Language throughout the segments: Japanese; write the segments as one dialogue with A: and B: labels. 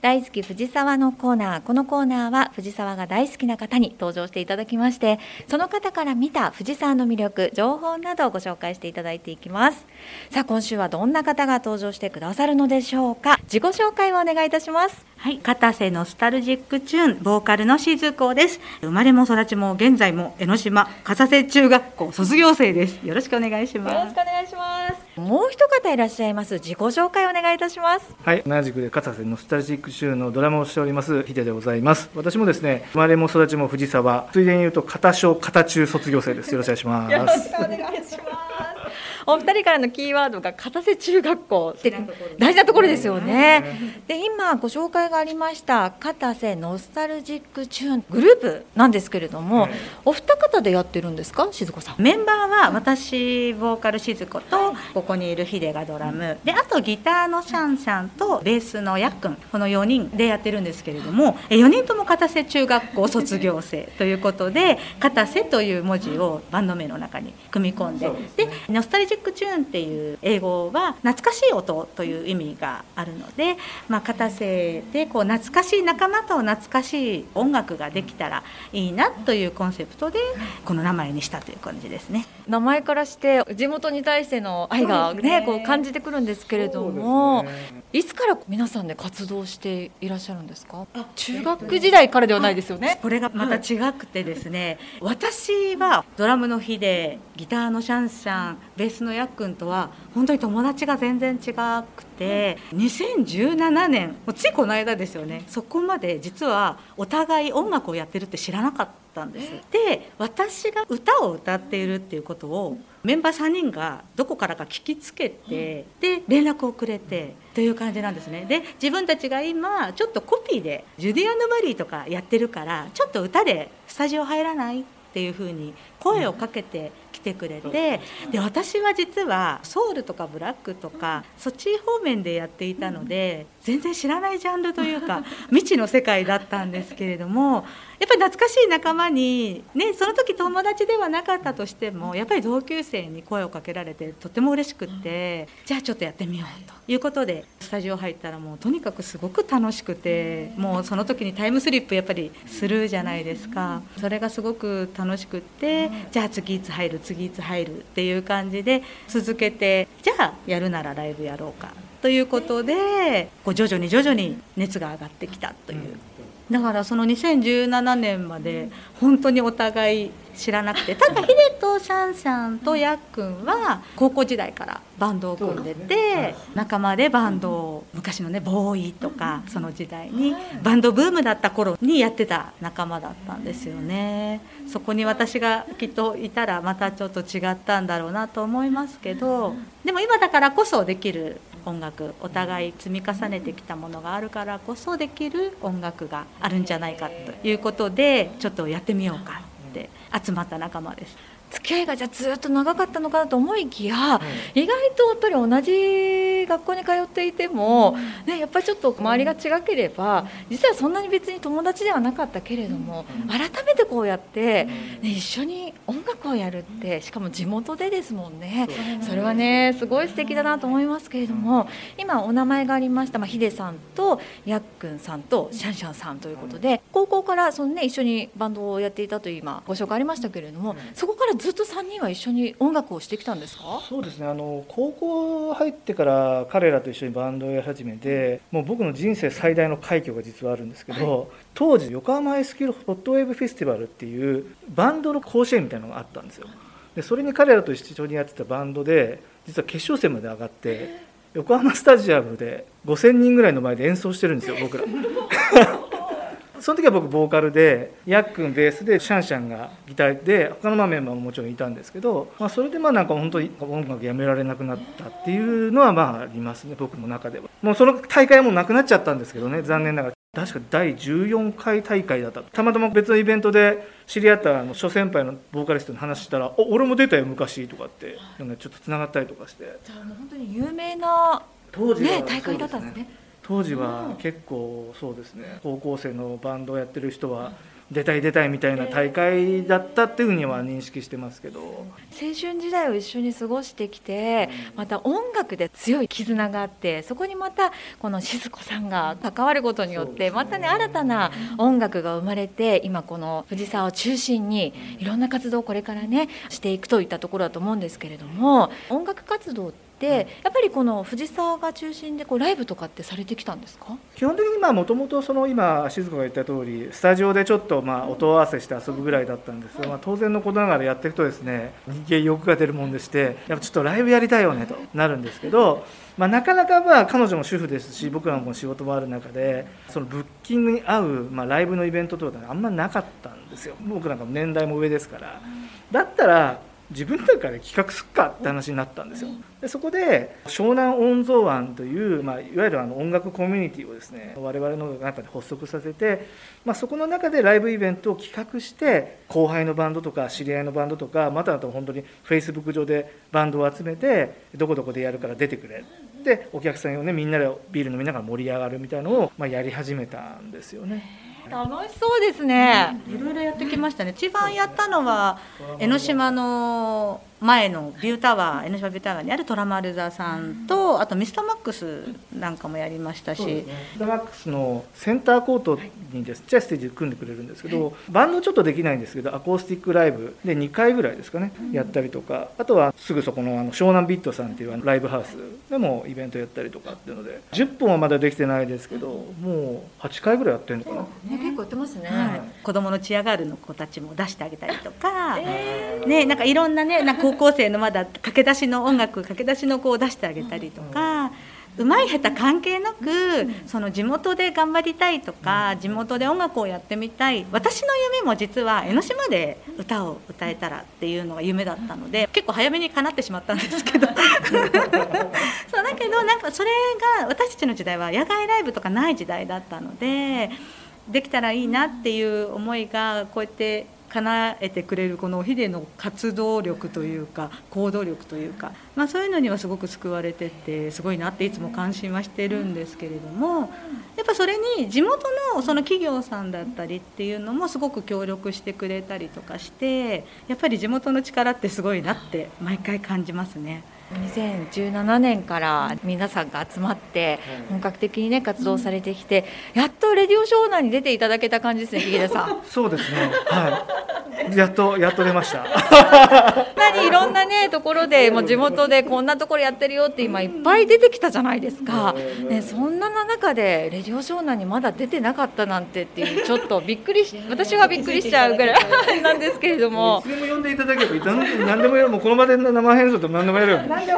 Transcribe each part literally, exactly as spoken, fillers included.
A: 大好き藤沢のコーナー。このコーナーは藤沢が大好きな方に登場していただきまして、その方から見た藤沢の魅力、情報などをご紹介していただいていきます。さあ、今週はどんな方が登場してくださるのでしょうか。自己紹介をお願いいたします。
B: はい、片瀬ノスタルジックチューンボーカルのしずこです。生まれも育ちも現在も江ノ島片瀬中学校卒業生です。よろしくお願いします。
A: よろしくお願いします。もう一方いらっしゃいます。自己紹介をお願いいたします。
C: はい、同じくで片瀬ノスタルジックチューンのドラムをしておりますヒデでございます。私もですね、生まれも育ちも藤沢、ついでに言うと片小片中卒業生です。よろしくお願いします。
A: よろしくお願いします。お二人からのキーワードが片瀬中学校って大事なところですよね。で、今ご紹介がありました片瀬ノスタルジックチューングループなんですけれども、お二方でやってるんですか、しずこさん。
B: メンバーは私ボーカルしずこと、ここにいるヒデがドラムで、あとギターのシャンシャンとベースのやっくん、このよにんでやってるんですけれども、よにんとも片瀬中学校卒業生ということで、片瀬という文字をバンド名の中に組み込んで、でノスタルジックチューンっていう英語は懐かしい音という意味があるので、まあ、片瀬でこう懐かしい仲間と懐かしい音楽ができたらいいなというコンセプトでこの名前にしたという感じですね。
A: 名前からして地元に対しての愛がね、こう感じてくるんですけれども、いつから皆さんで活動していらっしゃるんですか。中学時代からではないですよね。
B: これがまた違くてですね、私はドラムのヒデ、ギターのシャンシャン、ベースのやっくんとは本当に友達が全然違くて、にせんじゅうななねん、もうついこの間ですよね、そこまで実はお互い音楽をやってるって知らなかったんです。で、私が歌を歌っているっていうことをメンバーさんにんがどこからか聞きつけて、で連絡をくれてという感じなんですね。で、自分たちが今ちょっとコピーでジュディ&マリーとかやってるから、ちょっと歌でスタジオ入らないっていう風に声をかけて来てくれて、で私は実はソウルとかブラックとかそっち方面でやっていたので、全然知らないジャンルというか未知の世界だったんですけれども、やっぱり懐かしい仲間にね、その時友達ではなかったとしてもやっぱり同級生に声をかけられてとても嬉しくって、じゃあちょっとやってみようということでスタジオ入ったら、もうとにかくすごく楽しくて、もうその時にタイムスリップやっぱりするじゃないですか。それがすごく楽しくって、じゃあ次いつ入る次いつ入るっていう感じで続けて、じゃあやるならライブやろうかということで、こう徐々に徐々に熱が上がってきたという。だからそのにせんじゅうななねんまで本当にお互い知らなくて、ただヒデとシャンシャンとヤックンは高校時代からバンドを組んでて、仲間でバンドを昔のねボーイとか、その時代にバンドブームだった頃にやってた仲間だったんですよね。そこに私がきっといたらまたちょっと違ったんだろうなと思いますけど、でも今だからこそできる音楽、お互い積み重ねてきたものがあるからこそできる音楽があるんじゃないかということで、ちょっとやってみようかって集まった仲間です。
A: 付き合いがじゃあずっと長かったのかなと思いきや、意外とやっぱり同じ学校に通っていても、ね、やっぱりちょっと周りが違ければ実はそんなに別に友達ではなかったけれども、改めてこうやって、ね、一緒に音楽をやるって、しかも地元でですもんね。それはねすごい素敵だなと思いますけれども、今お名前がありました、まあ、ヒデさんとヤックンさんとシャンシャンさんということで、高校からその、ね、一緒にバンドをやっていたという今ご紹介ありましたけれども、そこからずっとさんにんは一緒に音楽をしてきたんですか。
C: そうですね、あの高校入ってから彼らと一緒にバンドをやり始めて、もう僕の人生最大の快挙が実はあるんですけど、はい、当時横浜ハイスキルホットウェーブフェスティバルっていうバンドの甲子園みたいなのがあったんですよ。でそれに彼らと一緒にやってたバンドで、実は決勝戦まで上がって横浜スタジアムでごせんにんぐらいの前で演奏してるんですよ、僕らその時は僕ボーカルで、ヤックンベースで、シャンシャンがギターで、他のメンバーももちろんいたんですけど、まあ、それでまあなんか本当に音楽やめられなくなったっていうのはまあありますね、僕の中では。もうその大会はもうなくなっちゃったんですけどね、残念ながら。確かだいじゅうよんかい大会だった。たまたま別のイベントで知り合ったあの諸先輩のボーカリストに話したら、お俺も出たよ昔とかって、ちょっとつながったりとかして。
A: じゃあもう本当に有名な、
C: 当時は、
A: ね、大会だったんですね。
C: 当時は結構そうですね、高校生のバンドをやってる人は出たい出たいみたいな大会だったっていうふうには認識してますけど、
A: 青春時代を一緒に過ごしてきて、また音楽で強い絆があって、そこにまたこの静子さんが関わることによってまたね新たな音楽が生まれて、今この藤沢を中心にいろんな活動をこれからねしていくといったところだと思うんですけれども、音楽活動ってでやっぱりこの藤沢が中心でこうライブとかってされてきたんですか？
C: 基本的にもともと今静子が言った通りスタジオでちょっとまあ音合わせして遊ぶぐらいだったんですが、まあ、当然のことながらやっていくとですね人間欲が出るもんでして、やっぱちょっとライブやりたいよねとなるんですけど、まあ、なかなかまあ彼女も主婦ですし僕らも仕事もある中でそのブッキングに合うまあライブのイベントとかあんまなかったんですよ。僕なんかも年代も上ですから、だったら自分たちから企画すっかって話になったんですよ。でそこで湘南音像庵という、まあ、いわゆるあの音楽コミュニティをですね我々の中で発足させて、まあ、そこの中でライブイベントを企画して後輩のバンドとか知り合いのバンドとかまたあと本当にフェイスブック上でバンドを集めてどこどこでやるから出てくれでお客さんをねみんなでビール飲みながら盛り上がるみたいなのを、まあ、やり始めたんですよね。
A: 楽しそうですね。
B: いろいろやってきましたね。一番やったのは江ノ島の前のビュータワー、江ノ島ビュータワーにあるトラマルザさんと、あとミスターマックスなんかもやりましたし、
C: ミスターマックスのセンターコートにです、ちっちゃいステージで組んでくれるんですけど、バンドちょっとできないんですけどアコースティックライブでにかいぐらいですかねやったりとか、あとはすぐそこのあの湘南ビットさんっていうライブハウスでもイベントやったりとかっていうのでじゅっぽんはまだできてないですけどもうはちかいぐらいやってるのかな、
A: ね、結構やってますね、
B: はい、子供のチアガールの子たちも出してあげたりとか、えーね、なんかいろんなねなんか高校生のまだ駆け出しの音楽駆け出しの子を出してあげたりとか、うまい下手関係なくその地元で頑張りたいとか地元で音楽をやってみたい、私の夢も実は江ノ島で歌を歌えたらっていうのが夢だったので結構早めに叶ってしまったんですけどそうだけどなんかそれが私たちの時代は野外ライブとかない時代だったのでできたらいいなっていう思いがこうやって叶えてくれるこのヒデの活動力というか行動力というか、まあ、そういうのにはすごく救われててすごいなっていつも感心はしてるんですけれども、やっぱそれに地元のその企業さんだったりっていうのもすごく協力してくれたりとかしてやっぱり地元の力ってすごいなって毎回感じますね。
A: にせんじゅうななねんから皆さんが集まって本格的にね活動されてきてやっとレディオ湘南に出ていただけた感じですね、ヒデさん。
C: そうですね、はい、やっとやっと出ました
A: 何いろんなねところでもう地元でこんなところやってるよって今いっぱい出てきたじゃないですか、ね、そんな中でレディオ湘南にまだ出てなかったなんてっていうちょっとびっくりし私はびっくりしちゃうぐらいなんですけれども、
C: いつでも呼んでいただければ何でもやる、もうこの場で生演奏でも何でもやるよ
A: でも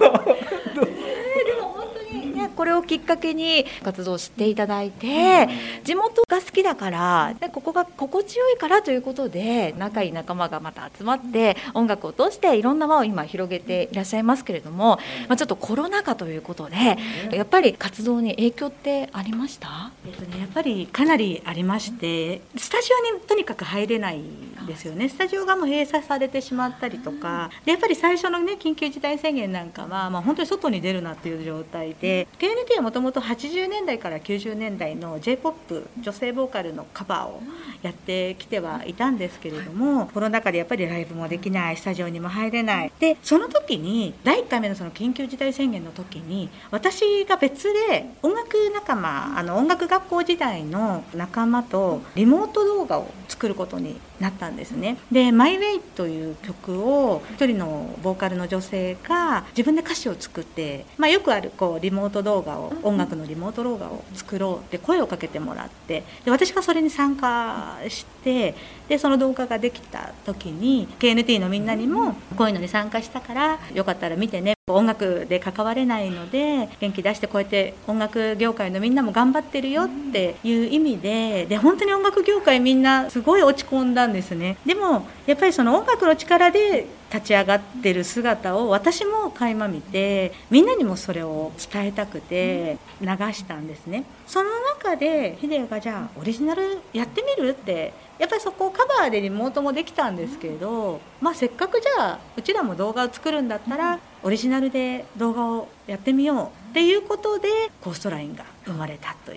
A: 本当にねこれをきっかけに活動していただいて地元が好きだからここが心地よいからということで仲いい仲間がまた集まって音楽を通していろんな輪を今広げていらっしゃいますけれども、まあ、ちょっとコロナ禍ということでやっぱり活動に影響ってありました？
B: えっとね、やっぱりかなりありましてスタジオにとにかく入れないんですよね。スタジオがもう閉鎖されてしまったりとかでやっぱり最初のね緊急事態宣言なんかは、まあ、本当に外に出るなっていう状態で ケーエヌティー はもともとはちじゅうねんだいからきゅうじゅうねんだいの J-ポップ 女性ボーカルのカバーをやってきてはいたんですけれどもコロナ禍でやっぱりライブもできないスタジオにも入れないでその時にだいいっかいめのその緊急事態宣言の時に私が別で音楽仲間あの音楽学校時代の仲間とリモート動画を作ることになったんですね。でマイウェイという曲を一人のボーカルの女性が自分で歌詞を作って、まあ、よくあるこうリモート動画を音楽のリモート動画を作ろうって声をかけてもらってで私がそれに参加してでその動画ができた時に ケーエヌティー のみんなにもこういうのに参加したからよかったら見てね、音楽で関われないので元気出してこうやって音楽業界のみんなも頑張ってるよっていう意味でで本当に音楽業界みんなすごい落ち込んだんですね。でもやっぱりその音楽の力で立ち上がってる姿を私も垣間見てみんなにもそれを伝えたくて流したんですね。その中でヒデがじゃあオリジナルやってみるってやっぱりそこをカバーでリモートもできたんですけど、まあ、せっかくじゃあうちらも動画を作るんだったらオリジナルで動画をやってみようっていうことでコーストラインが生まれたという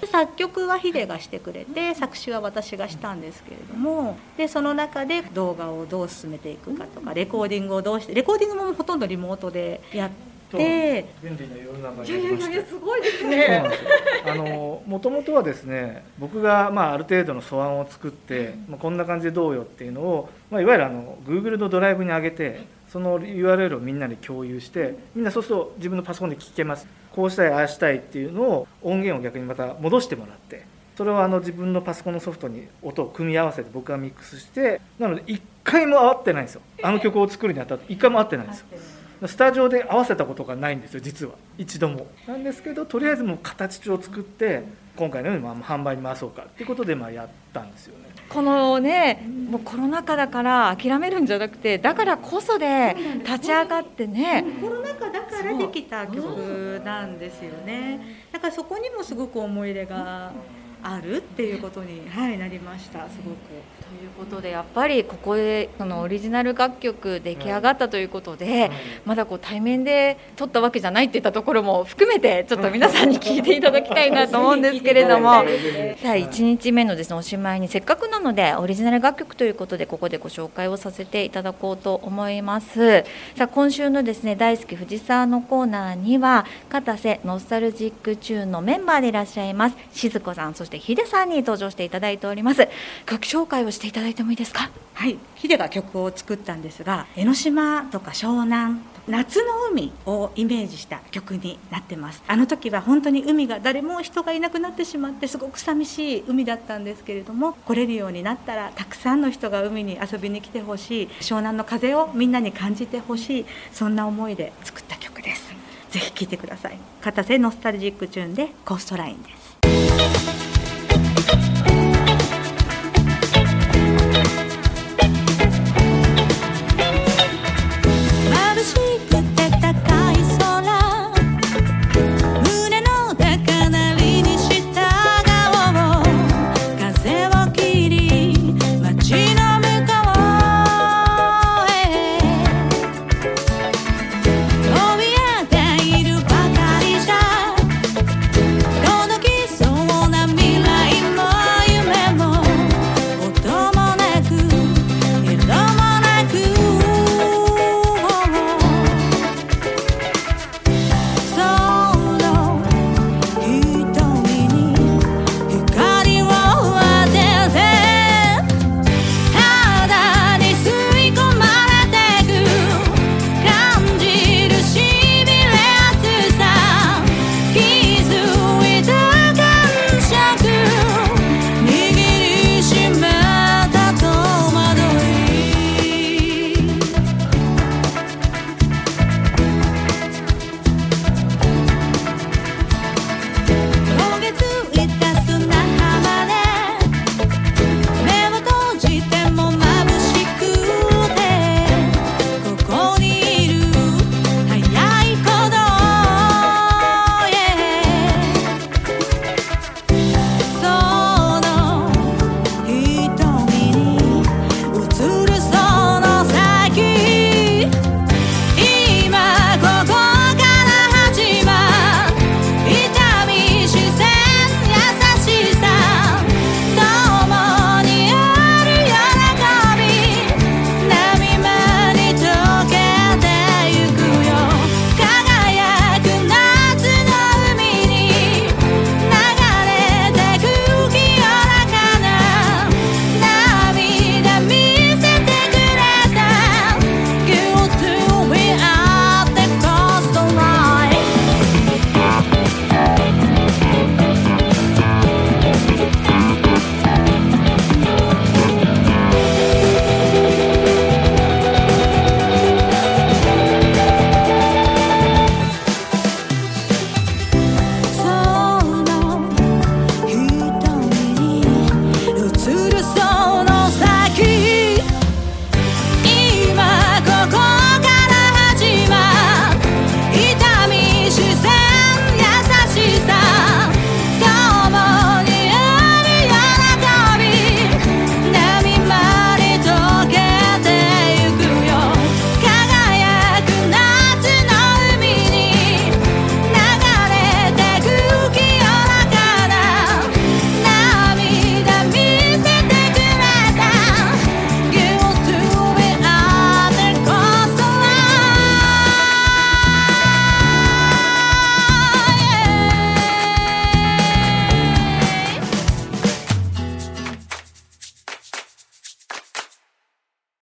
B: 作曲はヒデがしてくれて、作詞は私がしたんですけれども、でその中で動画をどう進めていくかとか、レコーディングをどうして、レコーディングもほとんどリモートでやってで
C: 便利な世の中
A: いやい
C: になりまして、
A: やいやすごいです
C: そう
A: ね。
C: なんですよ。あのもともとはですね、僕がまあある程度の素案を作って、まあ、こんな感じでどうよっていうのを、まあ、いわゆるあの Google のドライブに上げて、その ユーアールエル をみんなで共有して、みんなそうすると自分のパソコンで聞けます。こうしたいああしたいっていうのを音源を逆にまた戻してもらって、それをあの自分のパソコンのソフトに音を組み合わせて僕がミックスして、なので一回も合ってないんですよ。あの曲を作るにあたって一回も合ってないんですよ。スタジオで合わせたことがないんですよ、実は一度も。なんですけど、とりあえずもう形を作って今回のようにまあ販売に回そうかっていうことでまあやったんですよね。
A: このね、もうコロナ禍だから諦めるんじゃなくて、だからこそで立ち上がってね、
B: コロナ禍だからできた曲なんですよね。だからそこにもすごく思い入れがあるっていうことに、はい、なりました。すごく。
A: ということでやっぱりここでそのオリジナル楽曲出来上がったということで、まだこう対面で撮ったわけじゃないっていったところも含めてちょっと皆さんに聞いていただきたいなと思うんですけれども、さあいちにちめのですねおしまいにせっかくなのでオリジナル楽曲ということでここでご紹介をさせていただこうと思います。さあ今週のですね大好き藤沢のコーナーには片瀬ノスタルジックチューンのメンバーでいらっしゃいます静子さん、そしてヒデさんに登場していただいております。曲紹介をしていただいてもいいですか？
B: はい、ヒデが曲を作ったんですが、江ノ島とか湘南、夏の海をイメージした曲になってます。あの時は本当に海が誰も人がいなくなってしまってすごく寂しい海だったんですけれども、来れるようになったらたくさんの人が海に遊びに来てほしい、湘南の風をみんなに感じてほしい、そんな思いで作った曲です。ぜひ聴いてください。片瀬ノスタルジックチューンでコーストラインです。